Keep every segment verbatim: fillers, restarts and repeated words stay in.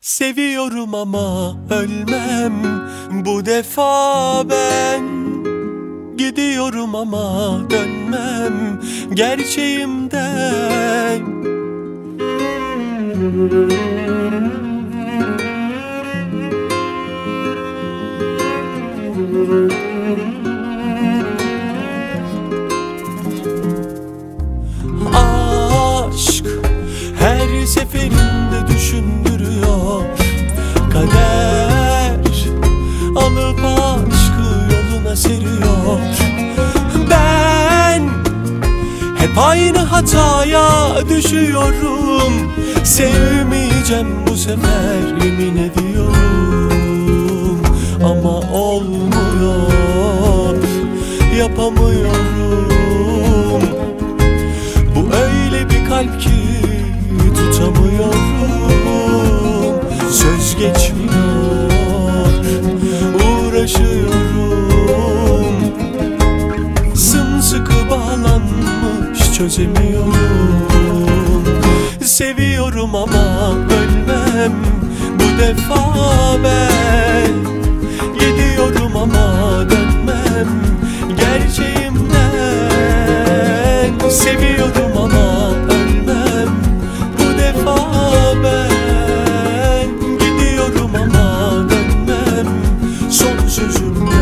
Seviyorum ama ölmem bu defa ben. Gidiyorum ama dönmem gerçeğimden. Aşk her seferinde düşündürüyor. Kader alıp aşkı yoluna seriyor. Ben hep aynı hataya düşüyorum. Sevmeyeceğim bu sefer, yemin ediyorum. Ama olmuyor, yapamıyorum. Bu öyle bir kalp ki tutamıyorum. Söz geçmiyor, uğraşıyorum. Sımsıkı bağlanmış, çözemiyorum. Seviyorum ama ölmem bu defa ben. Gidiyorum ama dönmem gerçeğimden. Seviyorum ama ölmem bu defa ben. Gidiyorum ama dönmem son sözümden.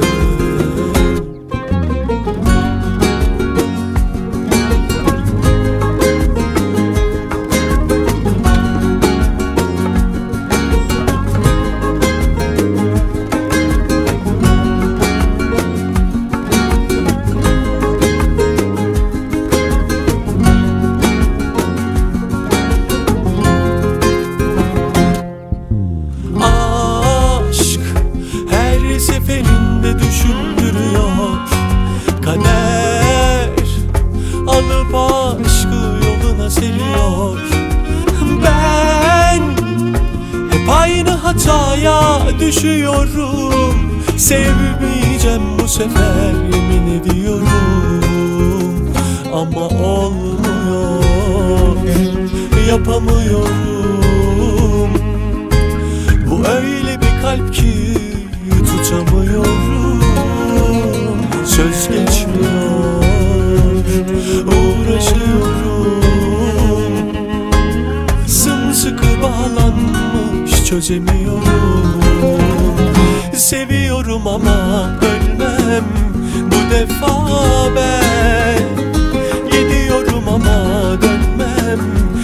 Seferinde düşündürüyor. Kader alıp aşkı yoluna seriyor. Ben hep aynı hataya düşüyorum. Sevmeyeceğim bu sefer, yemin ediyorum. Ama olmuyor, yapamıyorum. Bu öyle bir kalp ki tutamıyorum. Söz geçmiyor, uğraşıyorum. Sımsıkı bağlanmış, çözemiyorum. Seviyorum ama ölmem bu defa ben. Gidiyorum ama dönmem